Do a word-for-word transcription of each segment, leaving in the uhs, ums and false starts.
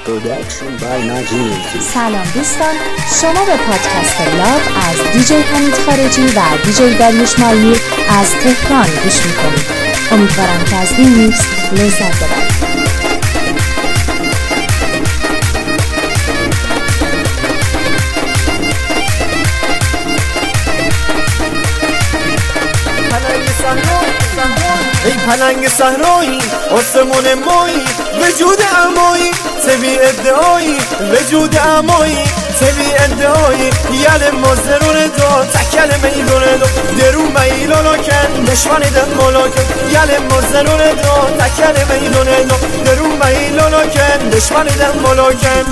Production by Najim. سلام دوستان، شما به پادکست لاو از دیجی حمید خارجی و دیجی داریوش مالمی از تهران گوش میکنید. امیدوارم که از این میکس لذت ببرید. ای پلنگ صحرایی آسمون مایی وجود امایی تبی ادعایی وجود امایی تبی ادعایی یل مزدرون دو تکل میدون دو درو میلانو کن دشمن دم ملاکن یل مزدرون دو تکل میدون دو درو میلانو کن دشمن دم ملاکن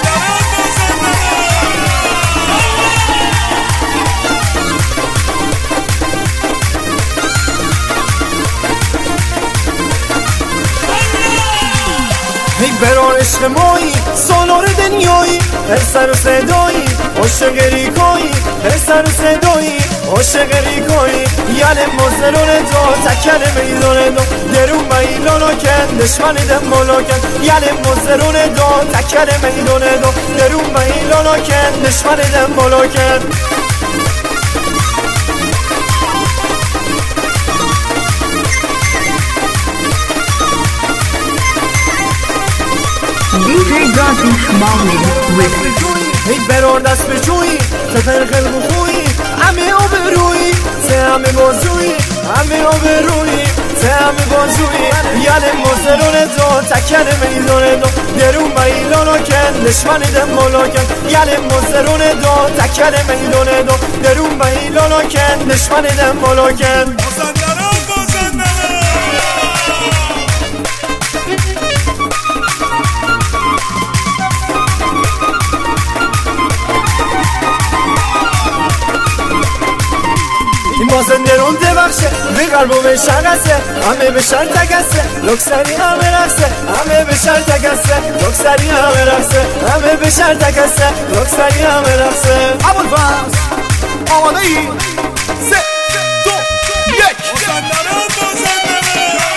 ای برار عشق مایی سالار دنیایی هر سر و صدایی عاشق ریکایی هر سر و صدایی عاشق ریکایی یل مزدرون دو تکل میدون دو درو میلانو کن دشمن دم ملاکن یل مزدرون دو تکل میدون دو درو میلانو کن دشمن دم ملاکن دیجی داریوش مالمی ای برار دست به جویی تفر خلق خویی همه آبرویی ته همه بازویی همه آبرویی ته همه بازویی یل مزدرون دو تکل میدون دو درو میلانو کن دشمن دم ملاکن یل مزدرون دو تکل میدون دو درو میلانو کن دشمن دم ملاکن این بازندرون دبخشه به قلبو به شنسه همه به شر تگسه لکسری همه رخصه همه به شر تگسه لکسری همه رخصه همه به شر تگسه لکسری همه رخصه اول فرس آماده ای سه دو یک بازندرون بازندرون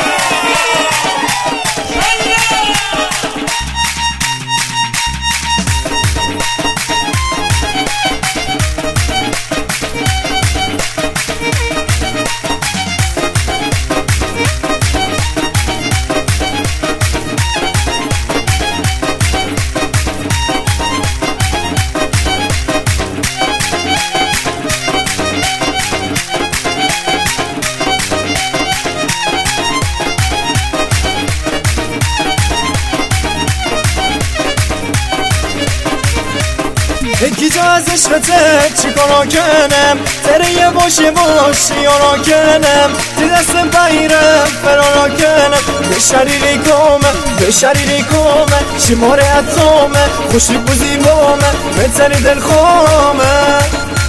یکی جا از عشقته چی کارا کنم تره یه باشه باش یارا کنم تی دستم بایرم فرارا کنم به شریری کامه به شریری کامه شماره اتامه خوشی بوزی بامه بتری دل خامه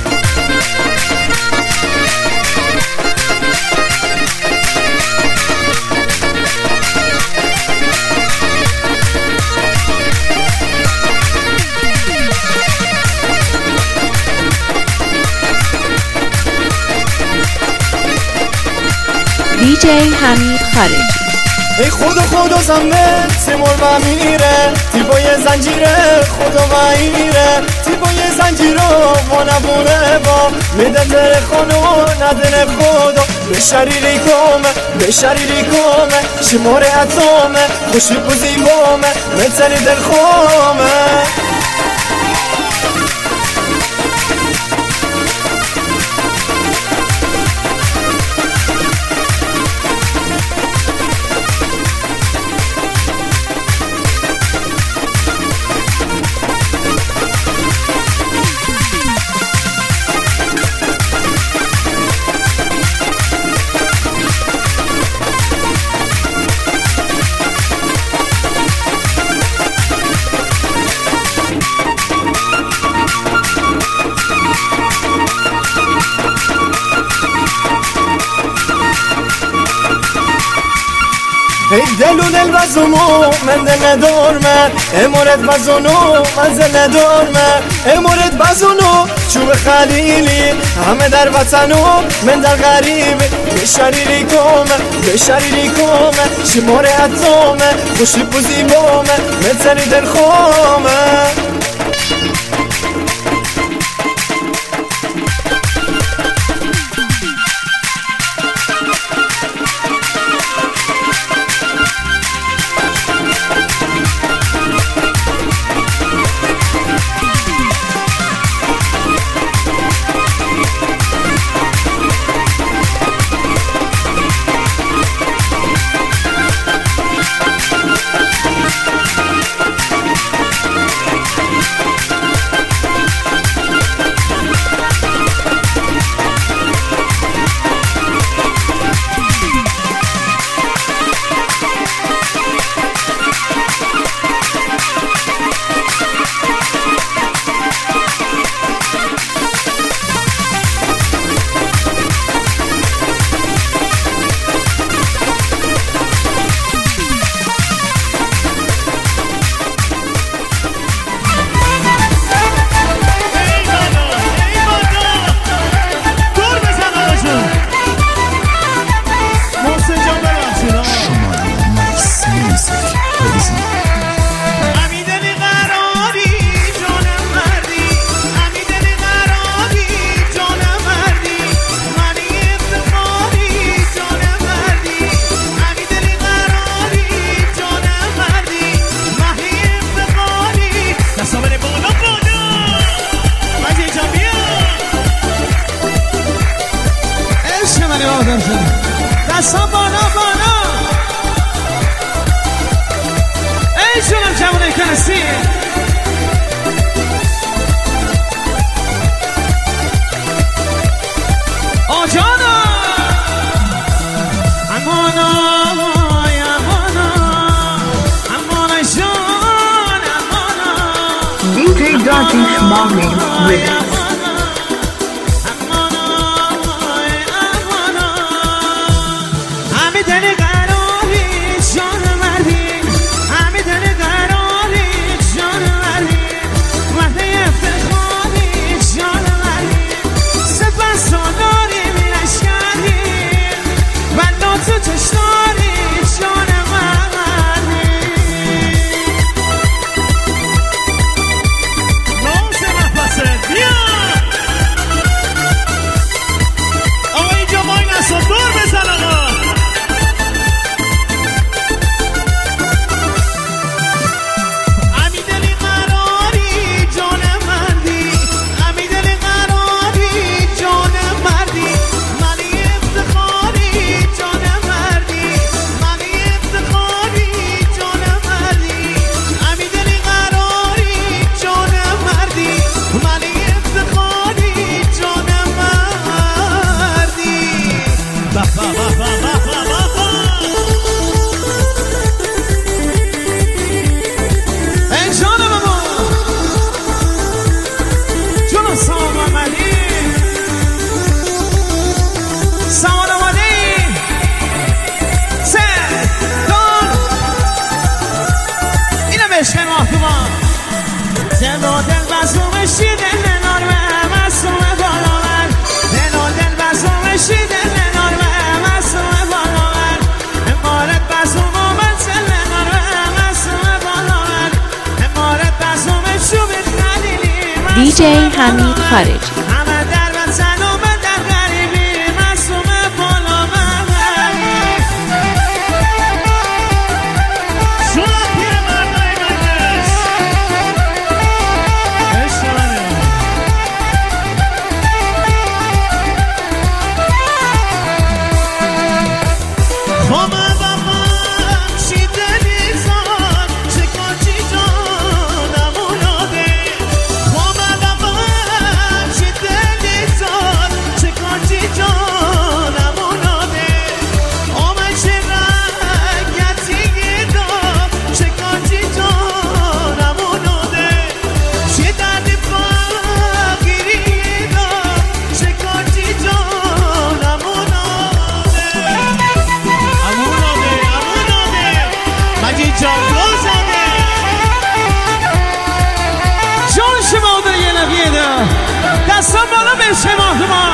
دیجی حمید خارجی. ای خدا خدا زمه سیمور و میره تی با یه زنجیره خدا و ایره تی با یه زنجیره و نبونه با میده تر خانو ندنه خدا به شریری کامه به شریری کامه شماره اتامه خوشی بوزی بامه متری دل خامه ای دل و دل بزنو من دل ندارمه امارت بزنو من دل ندارمه امارت بزنو چوب خلیلی همه در وطنو من در غریبی به شریری کامه به شریری کامه شماره اتامه خوشی بوزی بامه بزنی در خومه دستا بالا بالا ای جونم جوانه کنسی آجانا امانا امانا امانا جان امانا دی جی Darkish Magnet Remix. دی جی حمید خارجی. دستان بالا بشه ماهما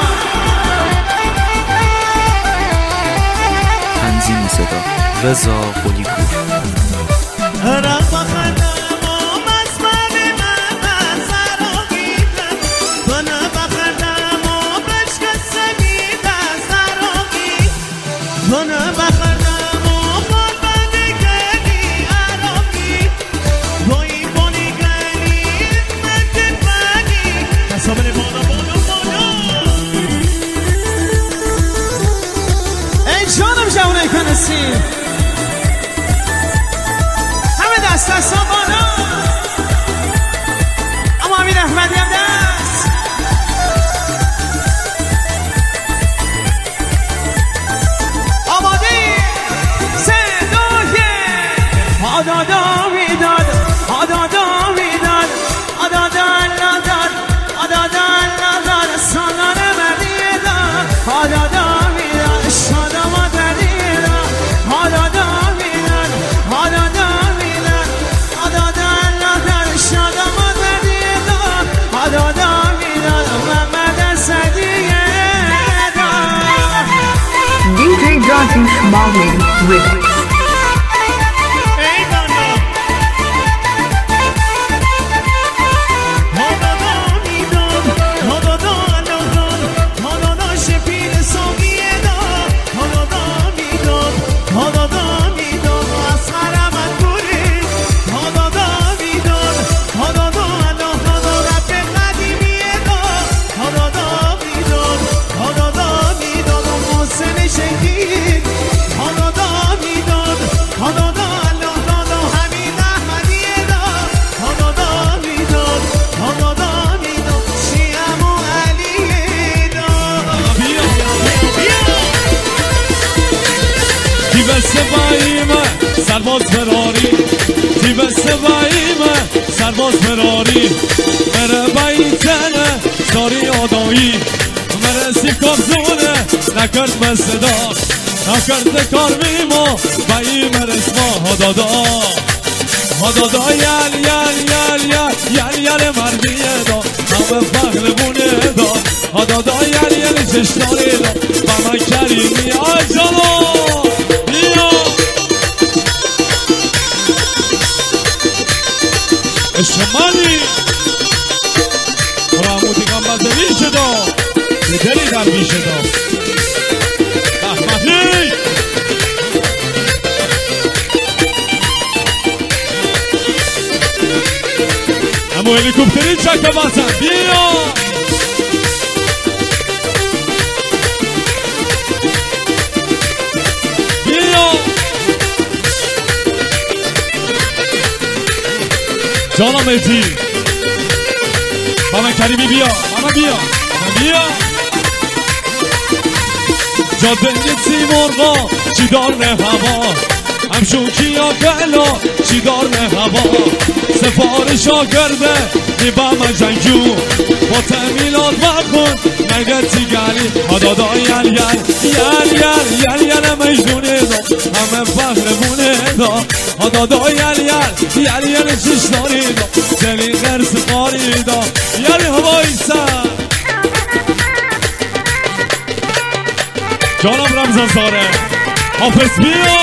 تنظیم صدا رضا قلی‌پور. دست دست بالا اما امیر احمدی هم دست آماده سه دو یک آدادا میداد آدادا میداد آدادا ناداد آدادا ناداد سالان مدیداد آدادا میداد شادما دلیداد آدادا میداد آدادا میداد آدادا ناداد شادما دلیداد آدادا میداد محمد صدیقه D J Johnson Schmalling Remix. سرباز فراری تیب سباییمه سرباز فراری مره بیتنه ساری آدایی مره سی کابزونه نکرد مسدا نکرد کار میما بایی مرسما هدادا هدادا یل یل یل یل یل یل مردیه دا همه فخر بونه دا هدادا یل یل چشتاری دا با من کریمی آجالا شمالی رامودی گمبازوی شدا بدلی در بی شدا احمدی امو هلیکوپتری چکه باسن بیا بیا جانا میتی بابا کریمی بیا بابا بیا بابا بیا جاده نیتی مرغا چی دار نه هوا هم شوکی یا بلا چی دار نه هوا سفارش ها کرده نیبام جنگو با تمیلات بخون نگتی گلی هدادا یل یل یل یل یل یل میدونه دا همه فخر بونه دا هدادا یل یل یل یل چشتاری دا دلی غرس قاری دا یل هوایی سر جانم رمزان ساره حافظ بیا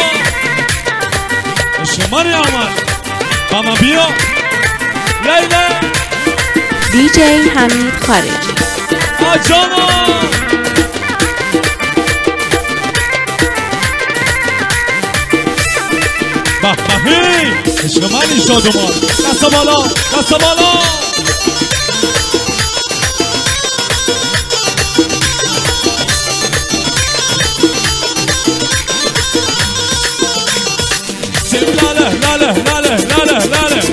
شماری آمد ماما بیا لیله دی جی حمید خارجی آجانا بحبهی عشق منی شادمان دست بالا دست بالا سیم لاله لاله لاله لاله لاله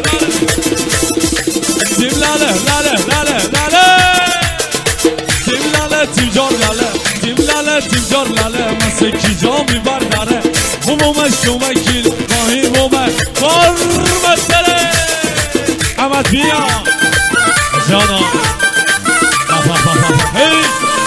سیم لاله لاله لاله لاله سیم لاله تیم جار لاله تیم لاله تیم جار لاله مسکی جا میبر داره همومش شومکیل ماهی مومه بار مسئله احمد بیا جانا هی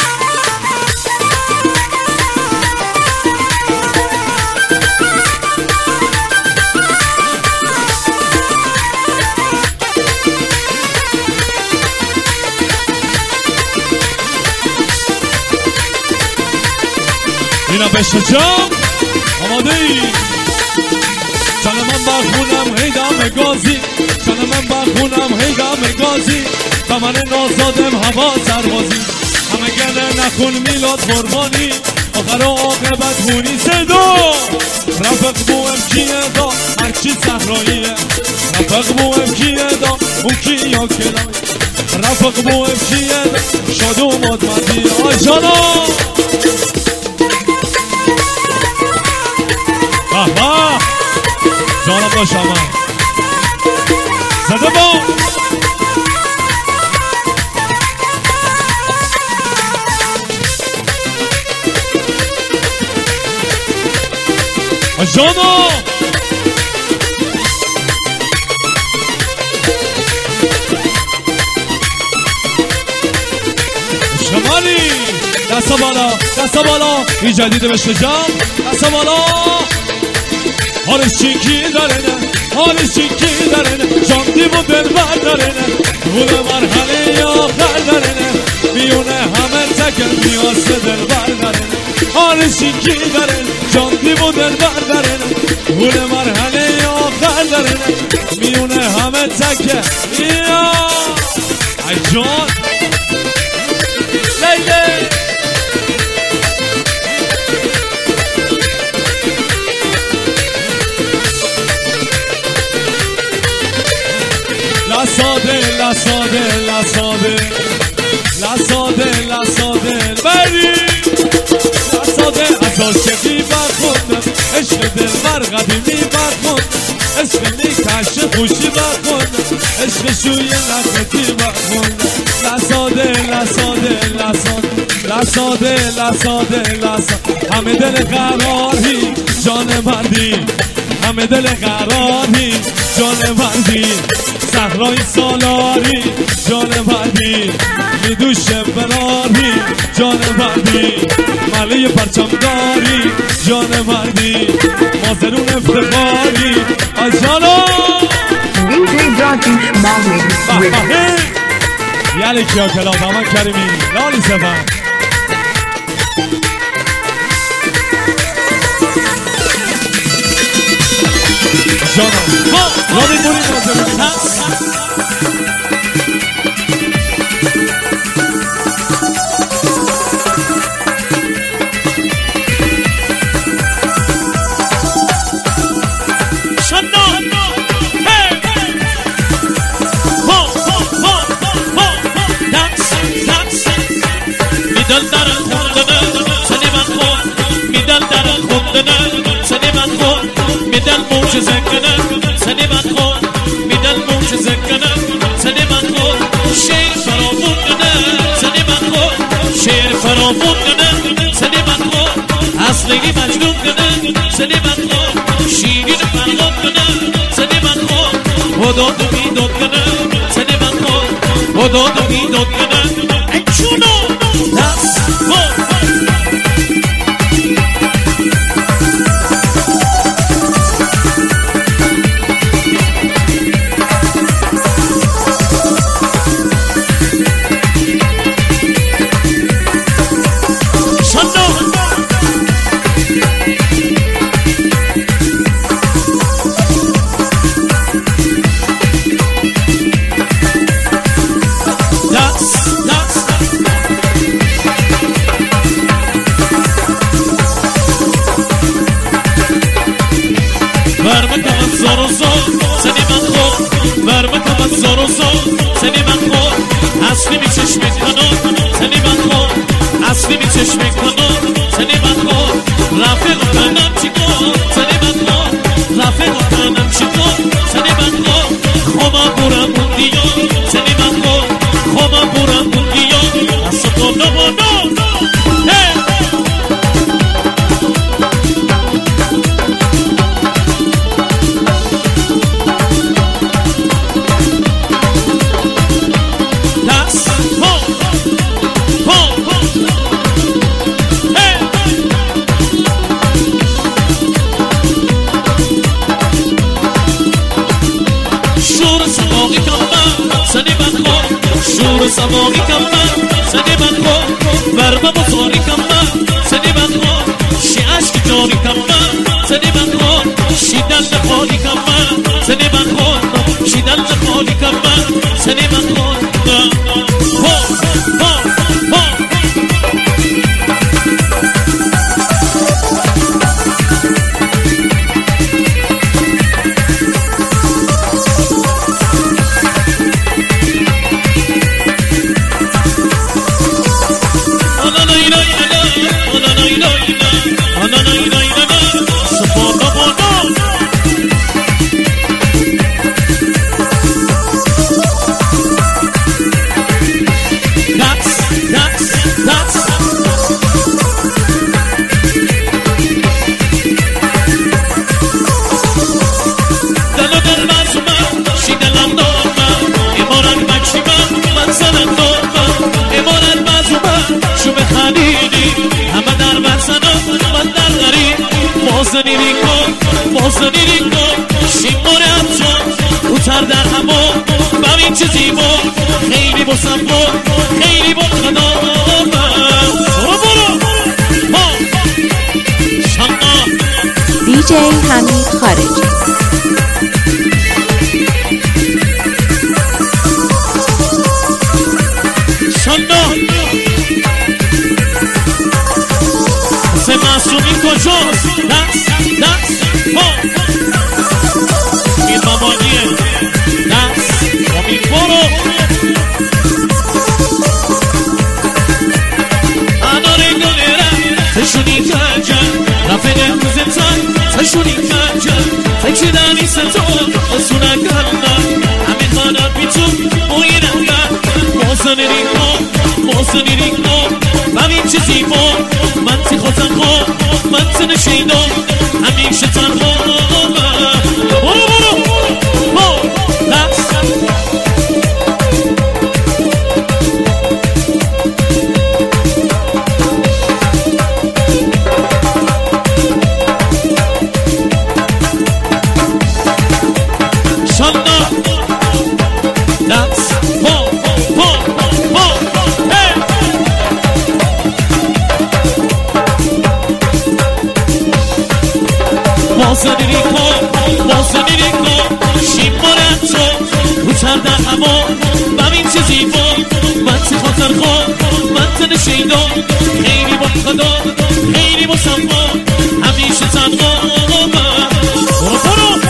اینا بشه جام آماده ای چنه من بخونم هیدم گازی چنه من بخونم هیدم گازی و من نازادم هوا سربازی همه گله نخون میلاد قربانی آخر عاقبت هونی صدا رفق بوهم کیه دا هرچی صحراییه رفق بوهم کیه دا اون کی یا کلای رفق بوهم کیه دا شاد و مدمدی آجانا بابا جانم داشتم جانو شمالی دست بالا دست بالا این جدیده بشه جام دست بالا حالش چیکی داره نه حالش چیکی داره نه جام دیو دل بر داره نه بوده مرحله آخر داره نه میونه همه تکر میاسه دل بر داره نه حالش چیکی داره نه جام دیو دل بر داره نه بوده مرحله آخر داره نه میونه همه تکر یا ای جان لیلی لا ساده لا ساده لا ساده لا ساده لا ساده بری لا ساده از عاشقی برخوندم عشق دلبر قدیمی برخوندم عشق نیکش خوشی برخوندم عشق شوی نقدی برخوندم لا ساده لا ساده لا ساده لا ساده لا ساده لا ساده همه دل قراری جان مردی همه دل قراری جان مردی صحرای سالاری جان مردی میدوشه براری جان مردی مله پرچمداری جان مردی مازرون افتخاری آجالا دی جی Johnson Smallwood with یالی کیا کلا دامان کریمی لالی سفن جانم لالی بوری نازم هست سنی من خود میدل موش زکنه سنی من خود شیر فرامون کنه سنی من خود شیر فرامون کنه سنی من خود اصلی مجنون کنه سنی من خود شیرین فرغون کنه سنی من خود خدا تو میداد کنه سنی من خود خدا تو میداد کنه ای چونو دست خود سنی من خود اصلی می چشم کنم سنی من خود اصلی می چشم کنم سنی من خود رفیق کنم چی کن سنی من خود رفیق کنم چی کن سنی من خود خوما برم بودیا سنی من خود خوما برم بودیا از تو نمانم شور سماقی کم من سنی من خود ورمه بزاری کم من سنی من خود شی عشق جاری کم من سنی من خود شی دل خالی کم من سنی من خود شی دل خالی کم من سنی من خود بازنی ریکن بازنی ریکن شیمونه تو اوتر در هوا ببین چه زیبا خیلی با صفا خیلی با خدا برو برو ها شما دیجی حمید خارجی شما سه معصومی کجاست دست دست ها این مامانیه دست امین برو اناره گلره تشونی تنجن رفه نموزه تن تشونی تنجن فکر دانی ستون اصونه گرنن همین خانم بیتون بوینم گرن موزن ریکن موزن ریکن ببین چه زیبا من تی خوزن خواب من تی نشیدم همیشه تنها برو برو برو دست شانا دست پا پا پا بازنی ریکن بازنی ریکن شیمونه تو اوتر در هوا ببین چه زیبا من تی خاطر خواب من تی نشیدم خیلی با خدا خیلی با صفا همیشه تنها برو برو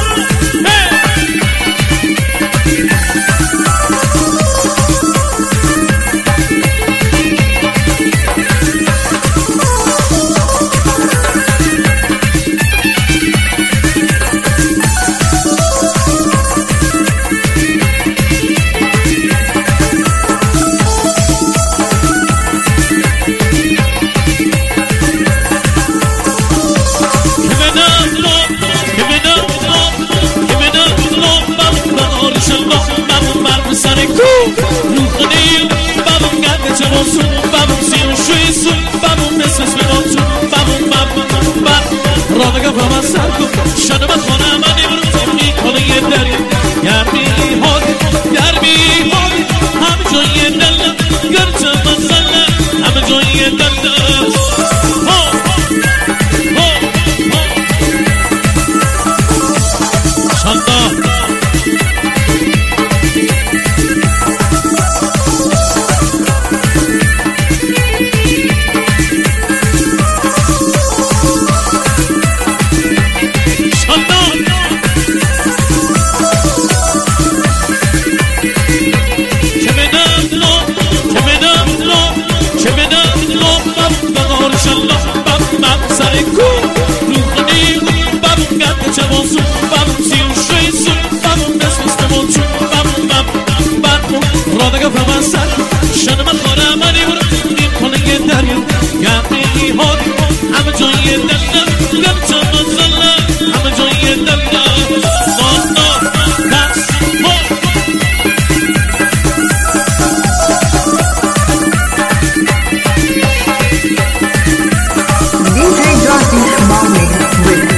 رادگاه من سر کن شده من خانه من امرو تو میکنه یه دری گرمی حال گرمی حال همه جای دلم گرچه مسئله همه جای دلم ها ها ها شنده رادگاه من سر شده من خانه من امرو این کنه یه دریا گرمی حال همه جای دلم گرچه مسئله همه جای دلم نانا دست ها دیجی Johnny Mohammed with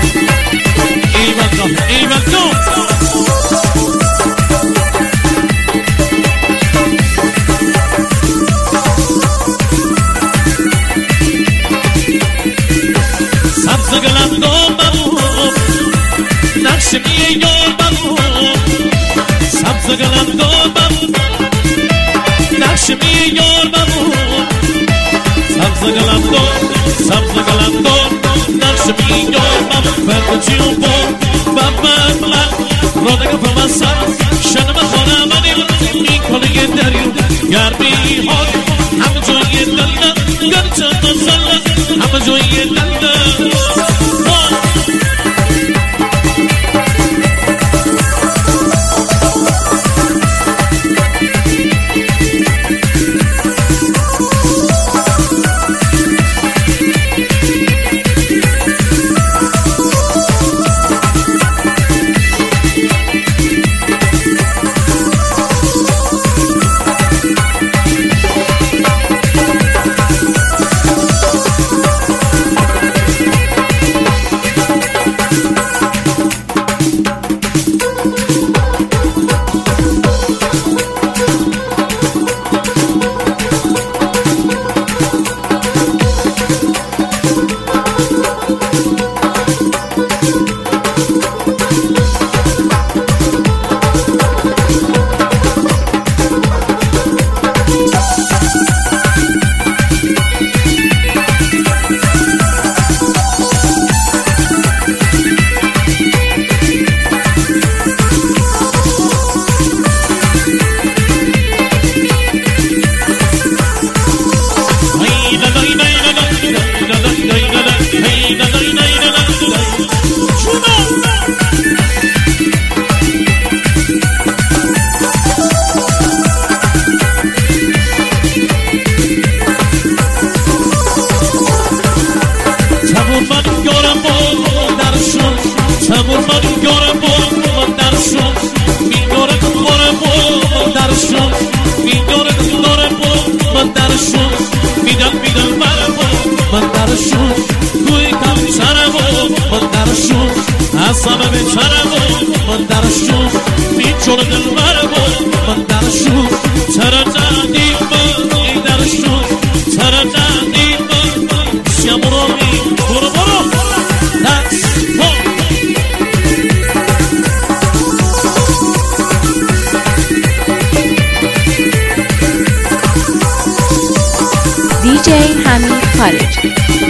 ایوان ایوان سبزگلم دام بابو نقشمی یار بابو سبزگلم دام بابو نقشمی یار بابو سبزگلم دام سبزگلم دام نقشمی یار بابو فرد جیو بام بابا بلا رادگاه فرمان سر شنم خانه منی این کنه یه دریو گرمی حال همه جای دلم گرچه مسئله همه جای دلم جون دلبر بود من درشون ترددیم ای درشون ترددیم شمروی برو برو دست دیجی حمید خارجی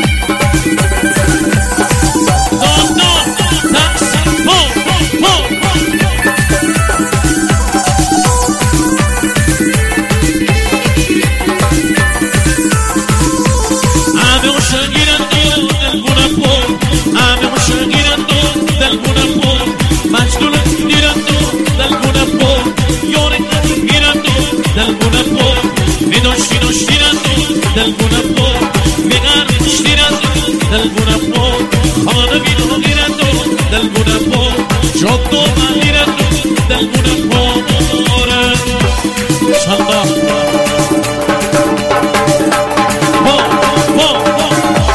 del bunapo, mirar stirando del bunapo, amada vino girando del bunapo, giotto ma girando del bunapo, ora samba. Ho ho ho.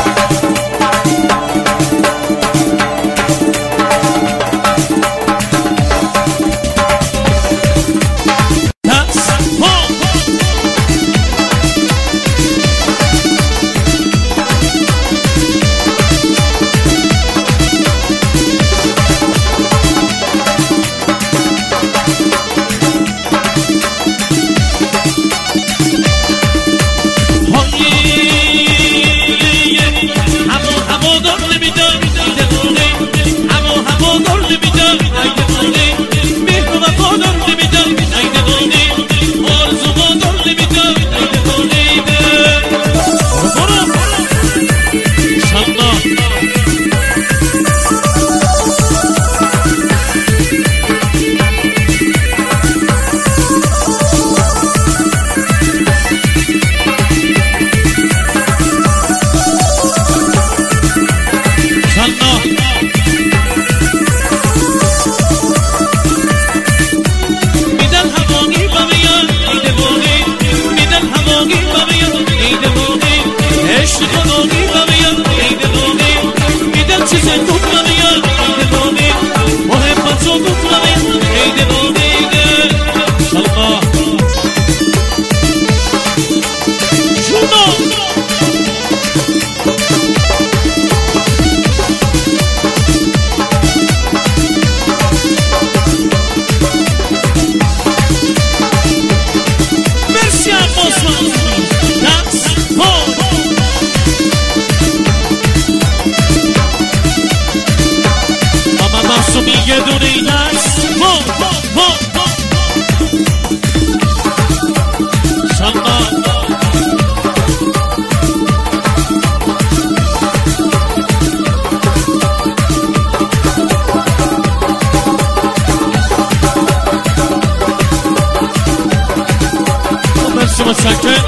متشکرم.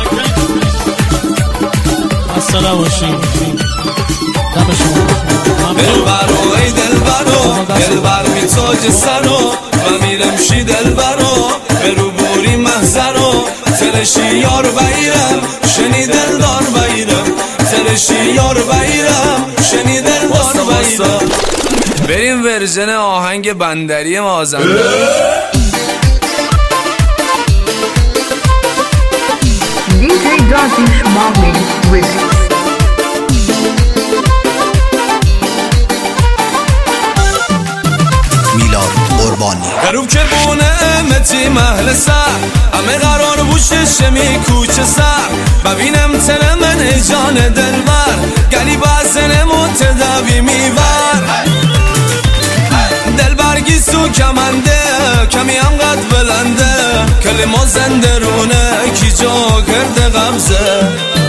السلام باشین. دم شما. دلبرو ای دلبرو دلبر می تاج سرو و میرم شی دلبرو به رو بوری محضرو ترشی یار بایرم شنی دلدار بایرم ترشی یار بایرم شنی دلدار بایرم. بریم ورژن آهنگ بندری مازندران. دیجی داریوش ماهی remix. میلاد قربانی غروب که بونه متی محل سر همه قرار بوشه شمی کوچه سر ببینم تن من جان دلبر گلی بازن متداوی میبر دلبرگی سو کمنده کمی هم قد بلنده کلمه زندرونه کی جا کرده غمزه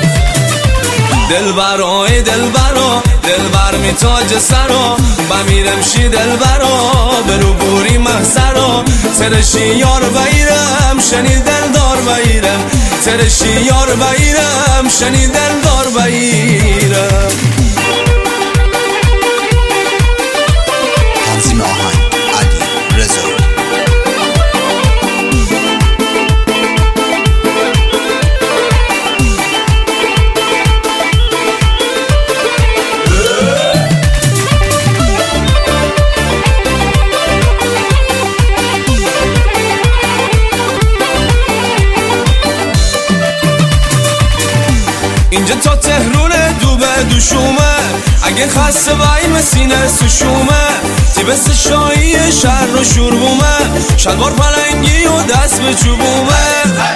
دلبرو ای دلبرو دلبر می تاج سرو بمیرم شی دلبرو برو بوری محضرو ترشی یار بایرم شنی دلدار بایرم ترشی یار بایرم شنی دلدار بایرم. تنظیم آهنگ علی رضا. دوشومه اگه خسته بایی مسینه سوشومه تی بس شایی شهر رو شوربومه شلوار پلنگی و دست به چوبومه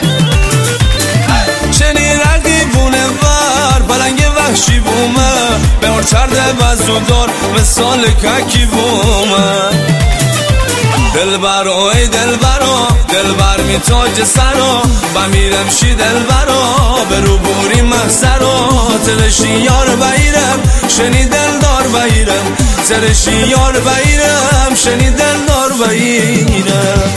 چنی رقیبونه ور پلنگ وحشی بومه به هر چرده بزودار مثال ککی بومه دلبرو ای دلبرو دلبر می تاج سرو بمیرم شی دلبرو به رو بوری محسرو تلشی یار بایرم شنی دلدار بایرم تلشی یار بایرم شنی دلدار بایرم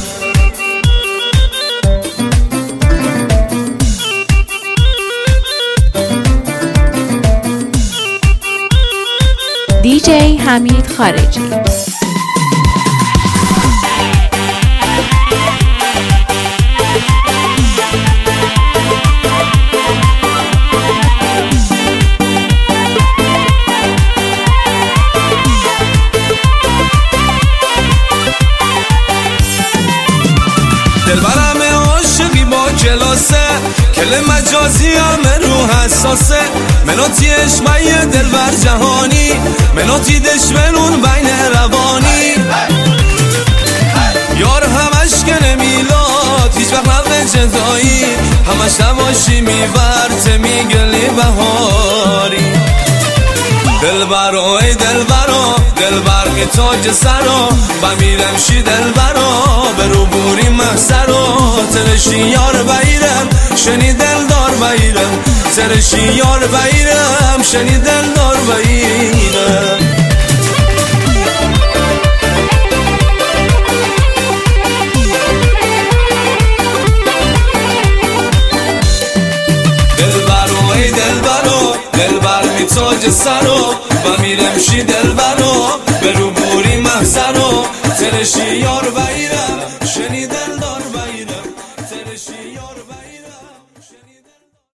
دیجی حمید خارجی. دلبرم عاشقی با کلاسه کل مجازی همه رو حساسه مناتی عشقی دلبر جهانی مناتی دشمنون بین روانی یار همش کنه میلاد هیچ وقت نبه جدایی همش نباشی میورت میگلی بهاری دلبرو ای دلبرو دلبر می تاج سرو بمیرم شی دلبرو به رو بوری محسرو ترشی یار بایرم شنی دلدار بایرم ترشی یار بایرم شنی دلدار بایرم دلبرو ای دلبرو دلبر می تاج سرو بمیرم شی دلبرو به رو بوری محسرو ترشی یار بایرم